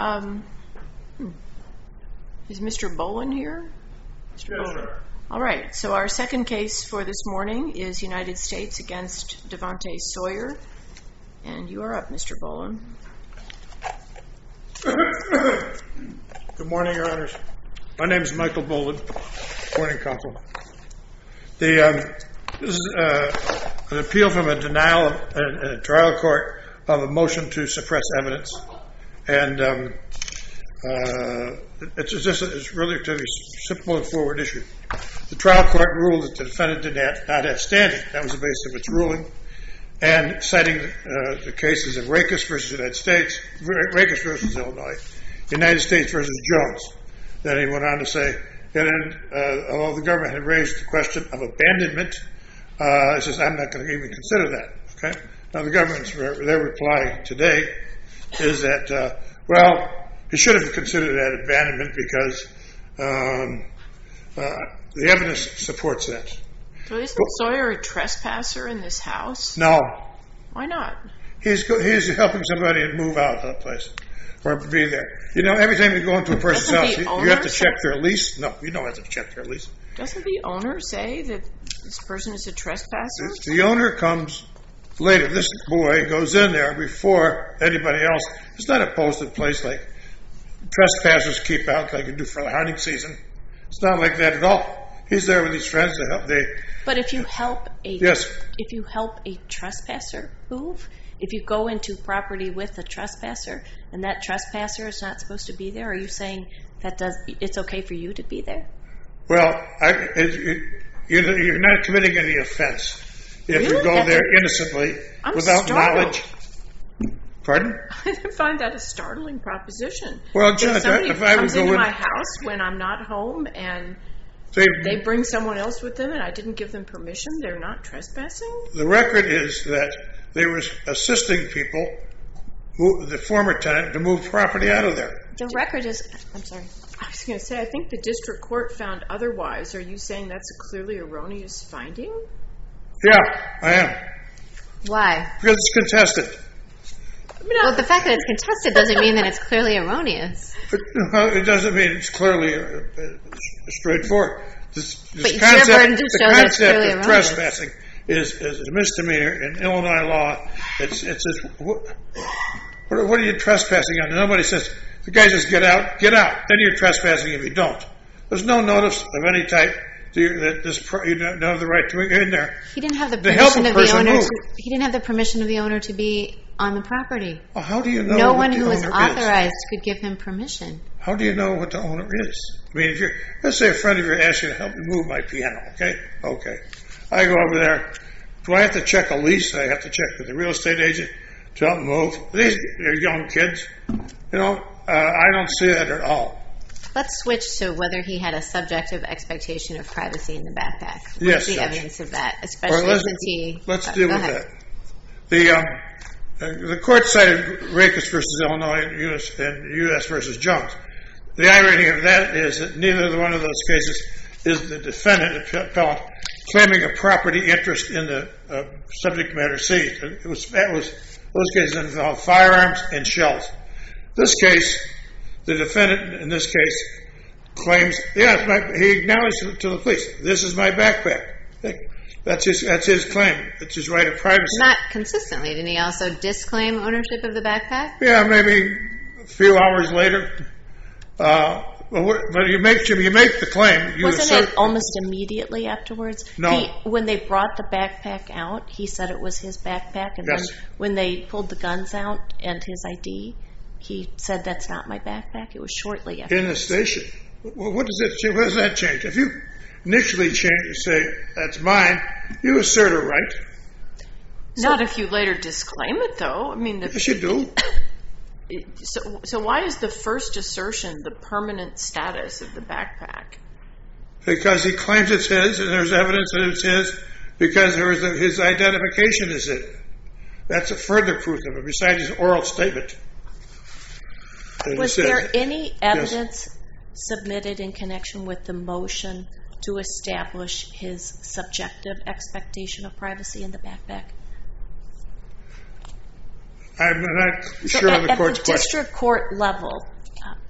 Is Mr. Bolin here? Mr. Yes, Bolin. sir. All right, so our second case for this morning is United States against Devontae Sawyer. And you are up, Mr. Bolin. Good morning, Your Honors. My name is Michael Bolin, morning counsel. This is an appeal from a denial in a trial court of a motion to suppress evidence. And it's really a relatively simple and forward issue. The trial court ruled that the defendant did not have standing. That was the basis of its ruling. And citing the cases of Rakes versus United States, Rakes versus Illinois, United States versus Jones. Then he went on to say, although the government had raised the question of abandonment, he says, I'm not going to even consider that. Okay. Now the government's their reply today is that, he should have considered that abandonment because the evidence supports that. So isn't Sawyer a trespasser in this house? No. Why not? He's helping somebody move out of that place or be there. You know, every time you go into a person's house, you have to check their lease. No, you don't have to check their lease. Doesn't the owner say that this person is a trespasser? The owner comes later. This boy goes in there before anybody else. It's not a posted place like trespassers keep out like you do for the hunting season. It's not like that at all. He's there with his friends to help. But if you help a trespasser move, if you go into property with a trespasser and that trespasser is not supposed to be there, are you saying it's okay for you to be there? Well, you're not committing any offense if you go there innocently without knowledge. Pardon? I find that a startling proposition. Well, Judge, if I comes into my house when I'm not home and they bring someone else with them and I didn't give them permission, they're not trespassing? The record is that they were assisting people, the former tenant, to move property out of there. The record is, I'm sorry. I was going to say, I think the district court found otherwise. Are you saying that's a clearly erroneous finding? Yeah, I am. Why? Because it's contested. Well, the fact that it's contested doesn't mean that it's clearly erroneous. It doesn't mean it's clearly straightforward. But it's your burden to show that it's clearly erroneous. The concept of trespassing is a misdemeanor in Illinois law. What are you trespassing on? Nobody says, the guy says, get out. Then you're trespassing if you don't. There's no notice of any type that you don't have the right to get in there. He didn't have the permission of the owner. He didn't have the permission of the owner to be on the property. Well, how do you know? No one who was authorized could give him permission. How do you know what the owner is? I mean, let's say a friend of yours asks you to help me move my piano. Okay. I go over there. Do I have to check a lease? I have to check with the real estate agent to help move. They're young kids. I don't see that at all. Let's switch to whether he had a subjective expectation of privacy in the backpack. Yes, What's the evidence of that, especially since he... Let's deal with that. The court cited Rakes versus Illinois and U.S. versus Jones. The irony of that is that neither one of those cases is the defendant appellant claiming a property interest in the subject matter seized. Those cases involved firearms and shells. This case, the defendant in this case claims, he acknowledged to the police, this is my backpack. That's his claim. It's his right of privacy. Not consistently. Didn't he also disclaim ownership of the backpack? Yeah, maybe a few hours later. But you make the claim. Wasn't it almost immediately afterwards? No. When they brought the backpack out, he said it was his backpack. And yes. Then when they pulled the guns out and his ID, he said, that's not my backpack. It was shortly after. In the station. Well, what does that change? If you initially say, that's mine, you assert a right. Not if you later disclaim it, though. I mean, yes, you do. So why is the first assertion the permanent status of the backpack? Because he claims it's his, and there's evidence that it's his, because his identification is it. That's a further proof of it, besides his oral statement. Was there any evidence submitted in connection with the motion to establish his subjective expectation of privacy in the backpack? I'm not sure of the court's question. At the district court level,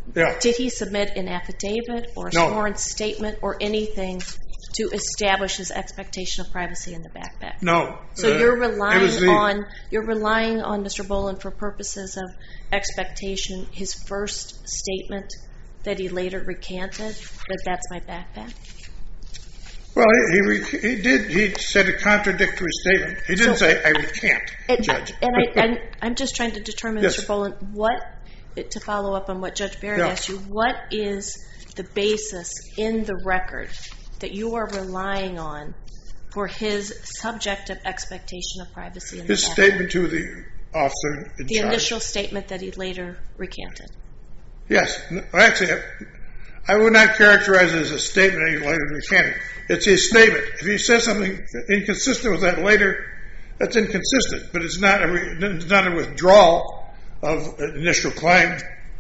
Yeah. Did he submit an affidavit or a sworn statement or anything to establish his expectation of privacy in the backpack? No. So you're relying on Mr. Boland for purposes of expectation, his first statement that he later recanted, that's my backpack? Well, he said a contradictory statement. He didn't say, I recant, Judge. And I'm just trying to determine, yes. Mr. Boland, to follow up on what Judge Barrett asked you, what is the basis in the record that you are relying on for his subjective expectation of privacy in the backpack? His statement to the officer in charge. The initial statement that he later recanted. Yes. Actually, I would not characterize it as a statement that he later recanted. It's his statement. If he says something inconsistent with that later, that's inconsistent. But it's not a withdrawal of an initial claim.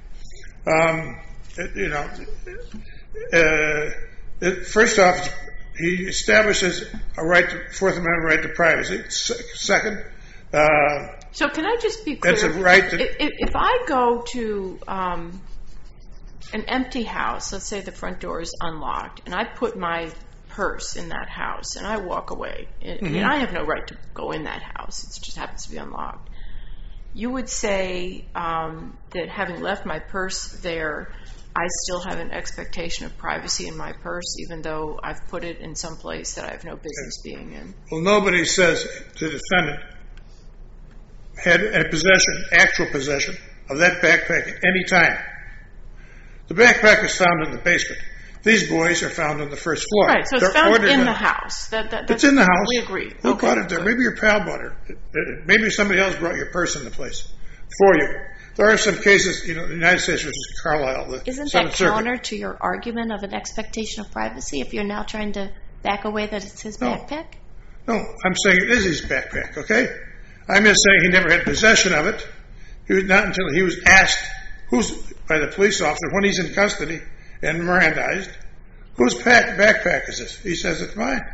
First off, he establishes a Fourth Amendment right to privacy. Second, so can I just be clear? It's a right to, if I go to an empty house, let's say the front door is unlocked, and I put my purse in that house and I walk away, I mean, I have no right to go in that house. It just happens to be unlocked. You would say that having left my purse there, I still have an expectation of privacy in my purse, even though I've put it in some place that I have no business being in. Well, nobody says the defendant had actual possession of that backpack at any time. The backpack was found in the basement. These boys are found on the first floor. Right, so it's found in the house. It's in the house. We agree. Who brought it there? Maybe your pal brought it. Maybe somebody else brought your purse in the place for you. There are some cases, the United States versus Carlisle. Isn't that counter to your argument of an expectation of privacy if you're now trying to back away that it's his backpack? No, I'm saying it is his backpack, okay? I'm just saying he never had possession of it. Not until he was asked by the police officer when he's in custody and Mirandized, whose backpack is this? He says it's mine.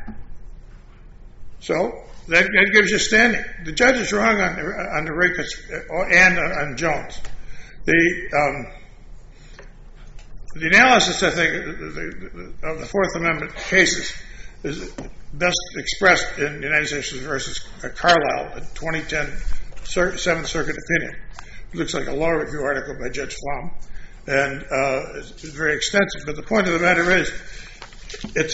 So that gives you standing. The judge is wrong on the Rakes and on Jones. The analysis, I think, of the Fourth Amendment cases is best expressed in the United States versus Carlisle, a 2010 Seventh Circuit opinion. It looks like a law review article by Judge Flom, and it's very extensive. But the point of the matter is, it's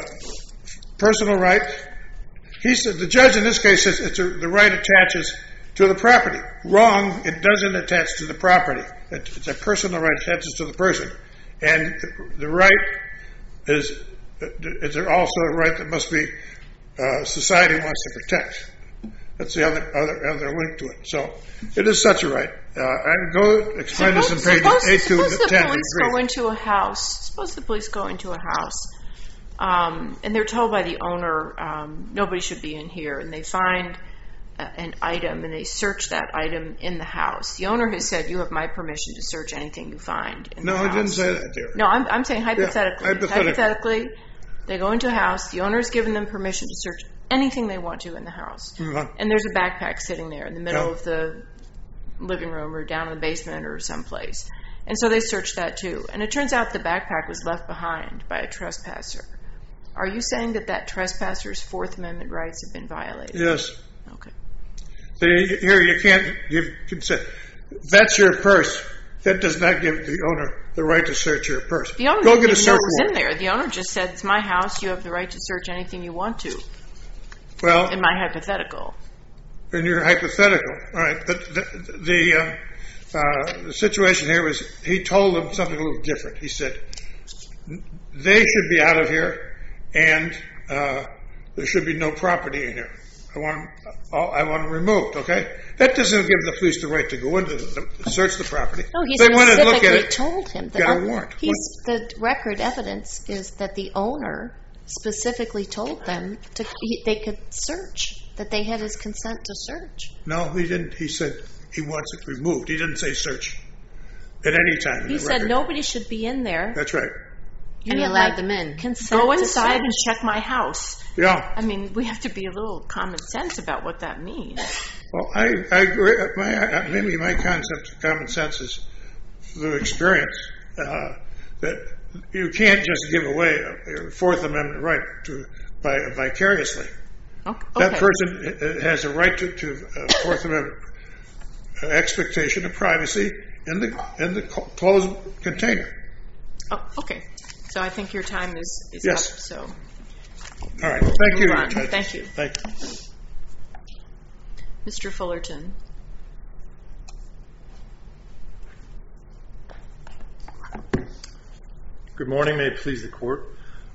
a personal right. He said the judge in this case says the right attaches to the property. Wrong. It doesn't attach to the property. It's a personal right attaches to the person, and the right is also a right that must be society wants to protect. That's the other link to it. So it is such a right. I can go explain this in pages 8 to 10. Suppose the police go into a house, and they're told by the owner nobody should be in here, and they find an item and they search that item in the house. The owner has said, "You have my permission to search anything you find in the house." No, I didn't say that, dear. No, I'm saying hypothetically. Yeah, hypothetically, they go into a house. The owner's given them permission to search anything they want to in the house. Mm-hmm. And there's a backpack sitting there in the middle of the living room or down in the basement or someplace. And so they search that too. And it turns out the backpack was left behind by a trespasser. Are you saying that trespasser's Fourth Amendment rights have been violated? Yes. Okay. Here, you can't give consent. That's your purse. That does not give the owner the right to search your purse. The owner Go get a didn't know search it was warrant. in there. The owner just said, "It's my house. You have the right to search anything you want to." Well, in my hypothetical. In your hypothetical, all right. But the situation here was he told them something a little different. He said they should be out of here, and there should be no property in here. I want them removed. Okay, that doesn't give the police the right to go into search the property. No, he they went and look at specifically it, told him that got a warrant. The record evidence is that the owner specifically told them they could search, that they had his consent to search. No, he didn't. He said he wants it removed. He didn't say search at any time. He said nobody should be in there. That's right. And allowed them in. Go inside and check my house. Yeah. I mean, we have to be a little common sense about what that means. Well, I agree. Maybe my concept of common sense is through experience. that you can't just give away a Fourth Amendment right vicariously. Okay. That person has a right to Fourth Amendment expectation of privacy in the closed container. Oh, okay. So I think your time is yes. up. So. All right. Thank you. Thank you. Thank you. Mr. Fullerton. Good morning. May it please the court.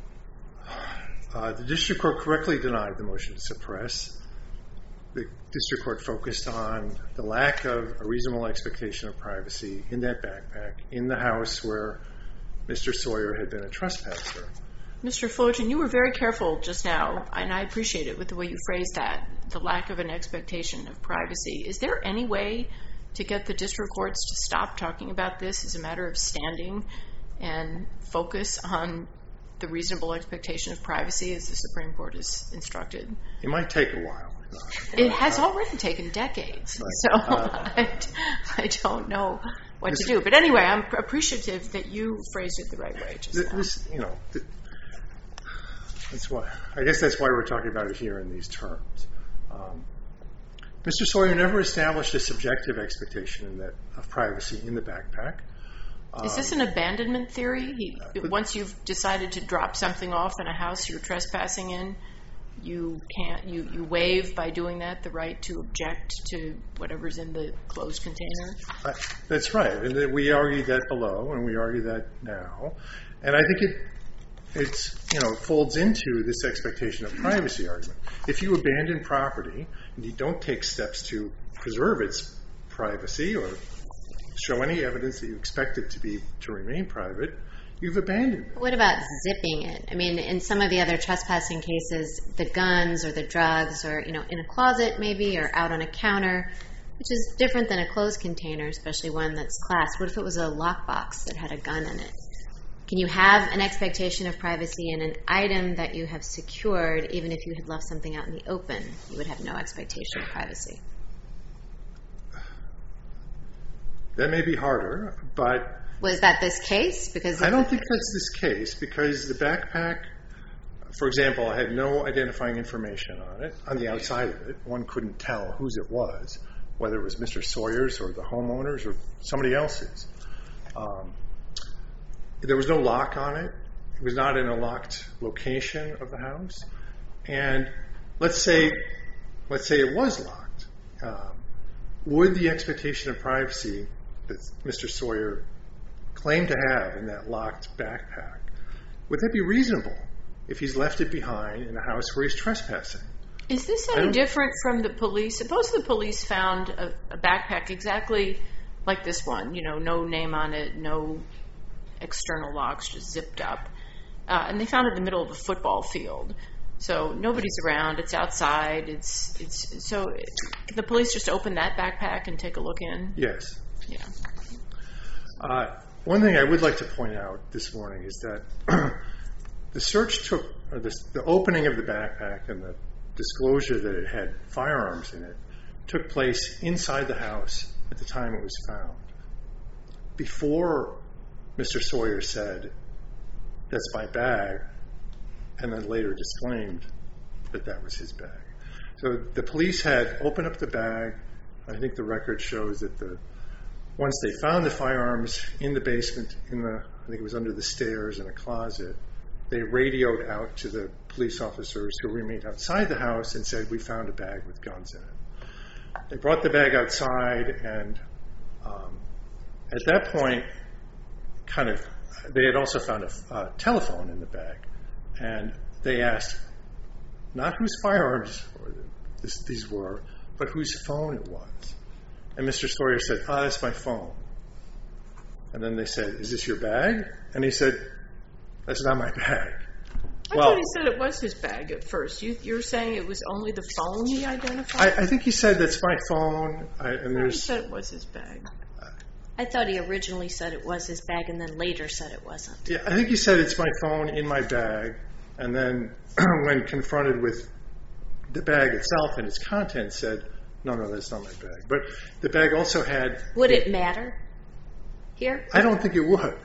The district court correctly denied the motion to suppress. The district court focused on the lack of a reasonable expectation of privacy in that backpack in the house where Mr. Sawyer had been a trespasser. Mr. Fullerton, you were very careful just now, and I appreciate it with the way you phrased that, the lack of an expectation of privacy. Is there any way to get the district courts to stop talking about this as a matter of standing and focus on the reasonable expectation of privacy as the Supreme Court has instructed? It might take a while. It has already taken decades, right. So I don't know what to do. But anyway, I'm appreciative that you phrased it the right way just now. That's why. I guess that's why we're talking about it here in these terms. Mr. Sawyer never established a subjective expectation of privacy in the backpack. Is this an abandonment theory? Once you've decided to drop something off in a house you're trespassing in, you waive by doing that the right to object to whatever's in the closed container? That's right. And we argued that below, and we argue that now. And I think it folds into this expectation of privacy argument. If you abandon property and you don't take steps to preserve its privacy or show any evidence that you expect it to remain private, you've abandoned it. What about zipping it? I mean, in some of the other trespassing cases, the guns or the drugs are, in a closet maybe or out on a counter, which is different than a closed container, especially one that's classed. What if it was a lockbox that had a gun in it? Can you have an expectation of privacy in an item that you have secured, even if you had left something out in the open? You would have no expectation of privacy. That may be harder, but... Was that this case? I don't think that's this case, because the backpack, for example, had no identifying information on it, on the outside of it. One couldn't tell whose it was, whether it was Mr. Sawyer's or the homeowner's or somebody else's. There was no lock on it. It was not in a locked location of the house. And let's say it was locked. Would the expectation of privacy that Mr. Sawyer claimed to have in that locked backpack, would that be reasonable if he's left it behind in a house where he's trespassing? Is this any different from the police? Suppose the police found a backpack exactly like this one, no name on it, no external locks, just zipped up. And they found it in the middle of a football field. So nobody's around, it's outside, so can the police just open that backpack and take a look in? Yes. Yeah. One thing I would like to point out this morning is that the opening of the backpack and the disclosure that it had firearms in it took place inside the house at the time it was found. Before Mr. Sawyer said, "That's my bag," and then later disclaimed that was his bag. So the police had opened up the bag. I think the record shows that once they found the firearms in the basement, I think it was under the stairs in a closet, they radioed out to the police officers who remained outside the house and said, "We found a bag with guns in it." They brought the bag outside, and at that point, they had also found a telephone in the bag, and they asked not whose firearms these were, but whose phone it was. And Mr. Sawyer said, "That's my phone." And then they said, "Is this your bag?" And he said, "That's not my bag." I thought he said it was his bag at first. You're saying it was only the phone he identified? I think he said, "That's my phone." He said it was his bag. I thought he originally said it was his bag and then later said it wasn't. Yeah, I think he said, "It's my phone in my bag." And then when confronted with the bag itself and its contents, said, No, that's not my bag. But the bag also had... Would it matter here? I don't think it would.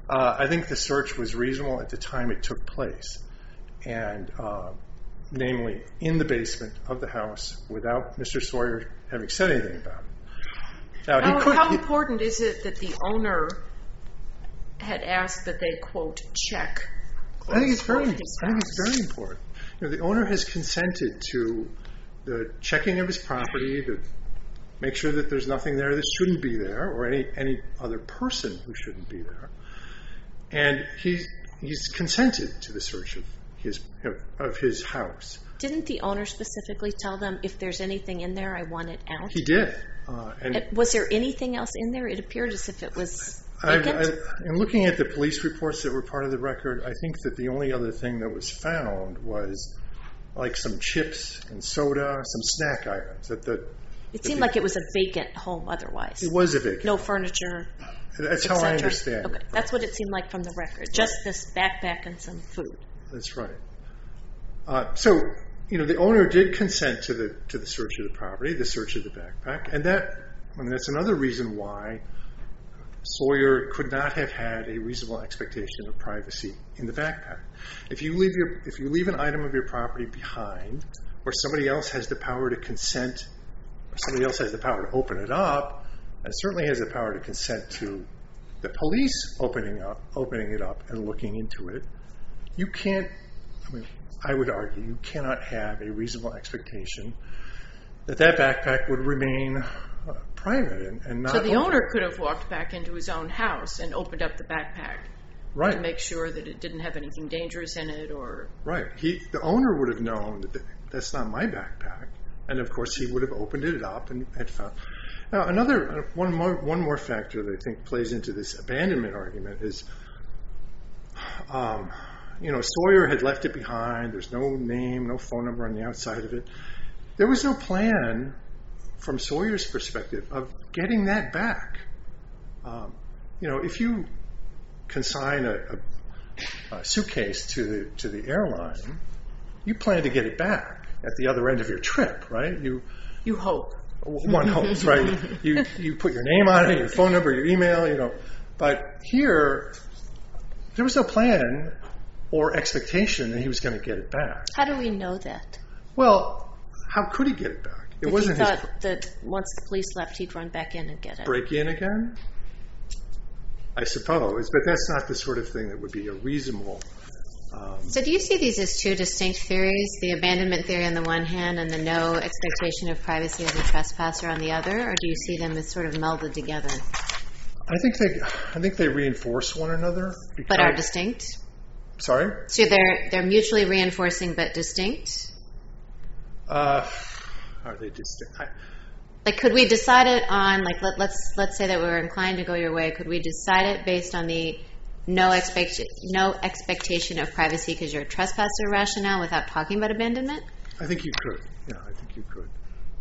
I think the search was reasonable at the time it took place, and namely in the basement of the house without Mr. Sawyer having said anything about it. Now, how important is it that the owner had asked that they, quote, check? I think it's very important. The owner has consented to the checking of his property, to make sure that there's nothing there that shouldn't be there, or any other person who shouldn't be there. And he's consented to the search of his house. Didn't the owner specifically tell them, if there's anything in there, I want it out? He did. Was there anything else in there? It appeared as if it was vacant. In looking at the police reports that were part of the record, I think that the only other thing that was found was like some chips and soda, some snack items. It seemed like it was a vacant home otherwise. It was a vacant. No furniture. That's how I understand it. Okay. That's what it seemed like from the record. Just this backpack and some food. That's right. So, the owner did consent to the search of the property, the search of the backpack, and that's another reason why Sawyer could not have had a reasonable expectation of privacy in the backpack. If you leave an item of your property behind, or somebody else has the power to consent, or somebody else has the power to open it up, and certainly has the power to consent to the police opening it up and looking into it, you can't. I would argue you cannot have a reasonable expectation that backpack would remain private and not. So the owner could have walked back into his own house and opened up the backpack, right, to make sure that it didn't have anything dangerous in it, or right. The owner would have known that that's not my backpack, and of course he would have opened it up and had found. Now one more factor that I think plays into this abandonment argument is. Sawyer had left it behind. There's no name, no phone number on the outside of it. There was no plan from Sawyer's perspective of getting that back. If you consign a suitcase to the airline, you plan to get it back at the other end of your trip, right? You hope. One hopes, right? You put your name on it, your phone number, your email, But here, there was no plan or expectation that he was going to get it back. How do we know that? Well, how could he get it back? It wasn't he thought that once the police left, he'd run back in and get it. Break in again? I suppose, but that's not the sort of thing that would be a reasonable. So do you see these as two distinct theories, the abandonment theory on the one hand and the no expectation of privacy of the trespasser on the other, or do you see them as sort of melded together? I think they reinforce one another. But are distinct? Sorry? So they're mutually reinforcing but distinct? Are they distinct? Could we decide it on, let's say that we were inclined to go your way, could we decide it based on the no expectation of privacy because you're a trespasser rationale without talking about abandonment? I think you could. Yeah, I think you could.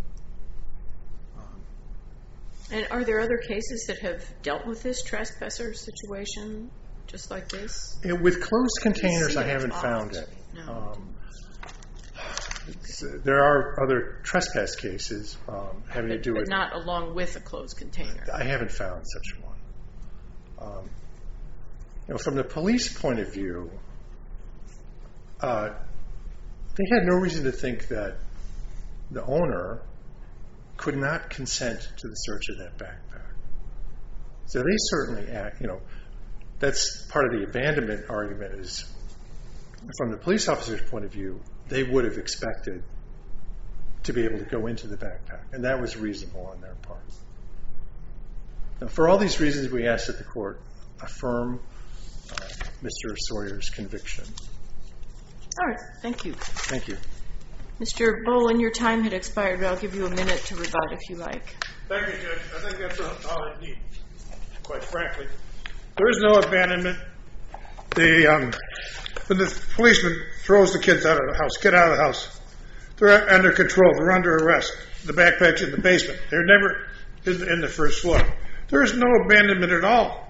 And are there other cases that have dealt with this trespasser situation just like this? With closed containers, I haven't found it. No. There are other trespass cases having to do with... But not along with a closed container. I haven't found such one. From the police point of view, they had no reason to think that the owner could not consent to the search of that backpack. So they certainly that's part of the abandonment argument is, from the police officer's point of view, they would have expected to be able to go into the backpack, and that was reasonable on their part. Now, for all these reasons, we ask that the court affirm Mr. Sawyer's conviction. All right, thank you. Thank you. Mr. Bolin, your time had expired, but I'll give you a minute to rebut if you like. Thank you, Judge. I think that's all I need, quite frankly. There is no abandonment. When the policeman throws the kids out of the house, get out of the house, they're under control. They're under arrest. The backpack's in the basement. They're never in the first floor. There is no abandonment at all.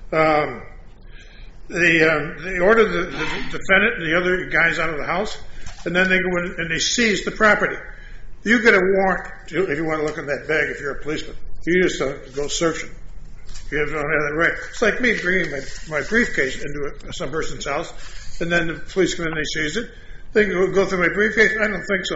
They order the defendant and the other guys out of the house, and then they go in and they seize the property. You get a warrant if you want to look in that bag if you're a policeman. You just go searching. You don't have that right. It's like me bringing my briefcase into some person's house, and then the police come in and they seize it. They can go through my briefcase? I don't think so.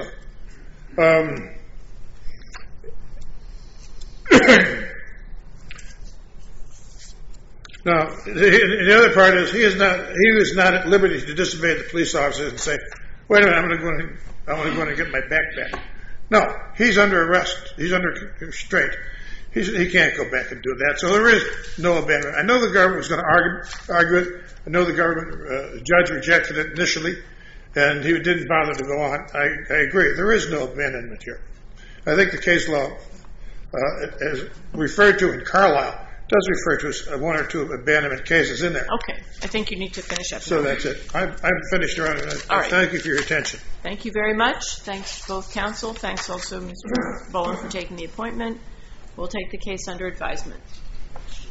Now, the other part is he was not at liberty to disobey the police officers and say, wait a minute, I want to go and get my backpack. No, he's under arrest. He's under restraint. He can't go back and do that. So there is no abandonment. I know the government was going to argue it. I know the judge rejected it initially, and he didn't bother to go on. I agree. There is no abandonment here. I think the case law, as referred to in Carlisle, does refer to one or two abandonment cases in there. Okay. I think you need to finish up. So that's it. I'm finished, Your Honor. All right. Thank you for your attention. Thank you very much. Thanks to both counsel. Thanks also, Mr. Bowen, for taking the appointment. We'll take the case under advisement.